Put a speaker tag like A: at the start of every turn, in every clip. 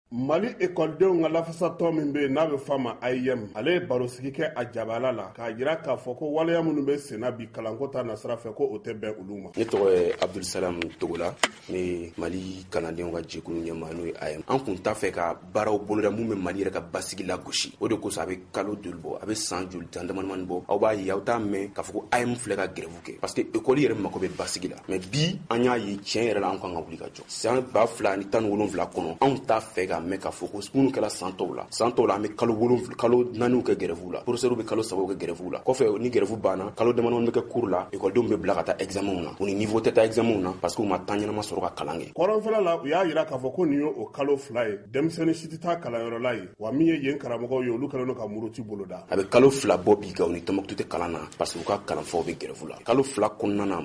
A: Mali ekɔlidenw ka lafasatɔn min bɛ n'a bɛ f'a ma IEM ale ye barosigi kɛ a jabala la k'a jira k'a fɔ ko waleya minnu bɛ senna bi kalanko ta nasira fɛ ko o tɛ bɛn olu ma.
B: Ne tɔgɔ ye Abdulsalam Togola, ne Mali kalandenw ka jɛkulu ɲɛmaa n'o ye IEM. An kun t'a fɛ ka baaraw boloda mun bɛ Mali yɛrɛ ka basigi la gosi. O de kosɔn a bɛ kalo joli bɔ, a bɛ san joli tan damadamani bɔ. Aw b'a ye aw t'a mɛn k'a fɔ ko IEM filɛ ka grève kɛ parce que école yɛrɛ mako bɛ basigi la. Mais bi an y'a ye tiɲɛ yɛrɛ la an kan ka wuli ka jɔ. San 2017 kɔnɔ anw t'a fɛ ka mɛn k'a fɔ ko minnu kɛla san tɔw la an bɛ kalo 4 kɛ grève la, professeur bɛ kalo 3 kɛ grève la. Kɔfɛ ni grève banna kalo damadamani bɛ kɛ cours la, écoledenw bɛ bila ka taa examen na. U ni niveau tɛ taa examen na parce que u ma temps ɲɛnama sɔrɔ ka kalan kɛ.
A: Kɔrɔnfɛla la u y'a jira k'a fɔ ko nin ye o kalo 2 ye denmisɛnnin si tɛ taa kalanyɔrɔ la ye wa min ye yen karamɔgɔw ye olu kɛlen don ka muruti boloda.
B: A bɛ kalo 2 bɔ bi ka u ni Tɔnbukutu tɛ kalan na parce que u ka kalanfaw bɛ grève la. Kalo 2 kɔnɔna na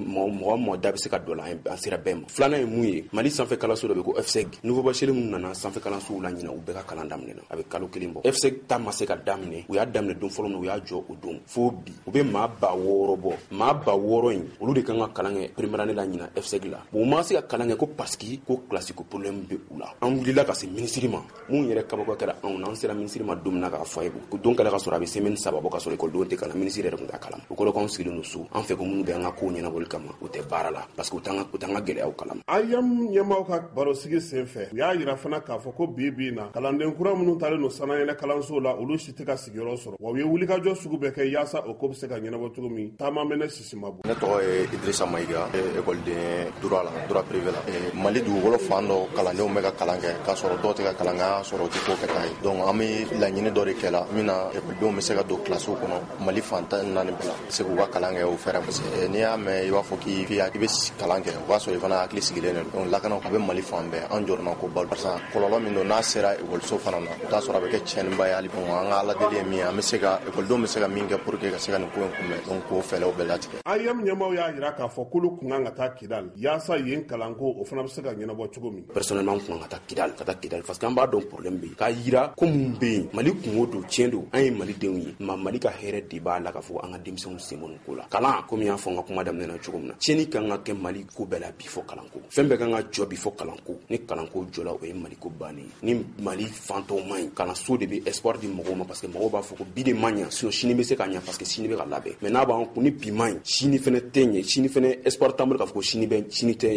B: mɔgɔ da bɛ se ka dɔ la an sera bɛɛ ma. Filanan ye mun ye Mali sanfɛ kalanso dɔ bɛ ko FSEG nouveau bachelier minnu nana sanfɛ kalansow la ɲina u bɛɛ ka kalan daminɛna a bɛ kalo 1 bɔ. FSEG ta ma se ka daminɛ u y'a daminɛ don fɔlɔ min u y'a jɔ o don fo bi u bɛ maa 6,000 bɔ maa 6,000 in olu de kan ka kalan kɛ première année la ɲina FSEG la. Bon u ma se ka kalan kɛ ko parce que ko classe ko problème bɛ u la. An wulila ka se ministre ma mun yɛrɛ kabako kɛra anw na an sera ministre ma don min na k'a fɔ a ye ko don kɛla ka sɔrɔ a bɛ semaine 3 bɔ ka sɔrɔ écoledenw tɛ kalan ministre yɛrɛ tun t'a kalan. O kɔrɔ k'anw sigilen don so an fɛ ko minnu bɛ an ka kow ɲɛnabɔli kama u tɛ baara la parce que u t'an ka gɛlɛyaw kalama.
A: IEM ɲɛmaaw ka barosigi senfɛ u y'a jira fana k'a fɔ ko bi na kalanden kura minnu talen don sanayɛlɛ kalanso la olu si tɛ ka sigiyɔrɔ sɔrɔ wa u ye wulikajɔ sugu bɛɛ kɛ yaasa o ko bɛ se ka ɲɛnabɔ cogo min taama bɛ ne sisima bɔ.
C: Ne tɔgɔ ye Idrissa Mayiga écoleden droit privé la. Mali dugukolo fan dɔ kalandenw bɛ ka kalan kɛ k'a sɔrɔ dɔw tɛ ka kalan kɛ sɔrɔ u tɛ k'o kɛta ye. Donc an bɛ laɲini dɔ de kɛ la min na écoledenw bɛ se ka don classe kɔnɔ Mali fan 14 bɛɛ la se k'u ka kalan kɛ o fɛrɛ parce que n'i y'a mɛn i b'a fɔ k'i bɛ kalan kɛ o b'a sɔrɔ i fana hakili sigilen don donc lakana a bɛ Mali fan bɛɛ an jɔrɔna ko balo parce que kɔlɔlɔ min don n'a sera école fana na o t'a sɔrɔ a bɛ kɛ tiɲɛniba ye hali bon an ka ala deli ye min ye an bɛ se ka écoledenw bɛ se ka min kɛ pour que ka se ka nin ko in kunbɛn donc k'o fɛlɛw bɛɛ latigɛ.
A: IEM ɲɛmaaw y'a jira k'a fɔ k'olu kun kan ka taa Kidal yaasa yen kalanko o fana bɛ se ka ɲɛnabɔ cogo min.
B: Personnellement kun ka taa Kidal parce que an b'a dɔn problème bɛ yen k'a jira ko mun bɛ yen Mali kungo don tiɲɛ don an ye Malidenw ye Mali ka hɛrɛ de b'a la k'a fɔ an ka denmisɛnw sen bɔ nin ko la kalan komi y'a fɔ n ka kuma daminɛ na cogo min na tiɲɛni kan ka kɛ Mali ko bɛɛ la bi fɔ kalanko fɛn bɛɛ kan ka jɔ bi fɔ kalanko ni kalanko jɔla o ye Mali ko bannen ni Mali fantɔw man ɲi kalanso de bɛ espoir di mɔgɔw ma parce que mɔgɔw b'a fɔ ko bi de man ɲa sinon sini bɛ se ka ɲa parce que sini bɛ ka labɛn mais n'a b'an kun ni bi man ɲi sini fɛnɛ tɛ ɲɛ sini fɛnɛ espoir t'an bolo k'a fɔ ko sini bɛ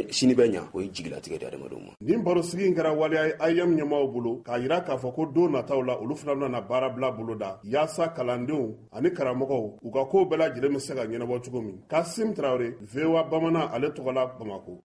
B: ɲa o ye jigilatigɛ de adamadenw ma.
A: Nin barosigi in kɛra waleya ye IEM ɲɛmaaw bolo k'a jira k'a fɔ ko don nataw la olu fana bɛna baara bila bolo da yaasa kalandenw ani karamɔgɔw u ka kow bɛɛ lajɛlen bɛ se ka ɲɛnabɔ cogo min. Kasim Traoré VOA Bamanan ale tɔgɔ la Bamako.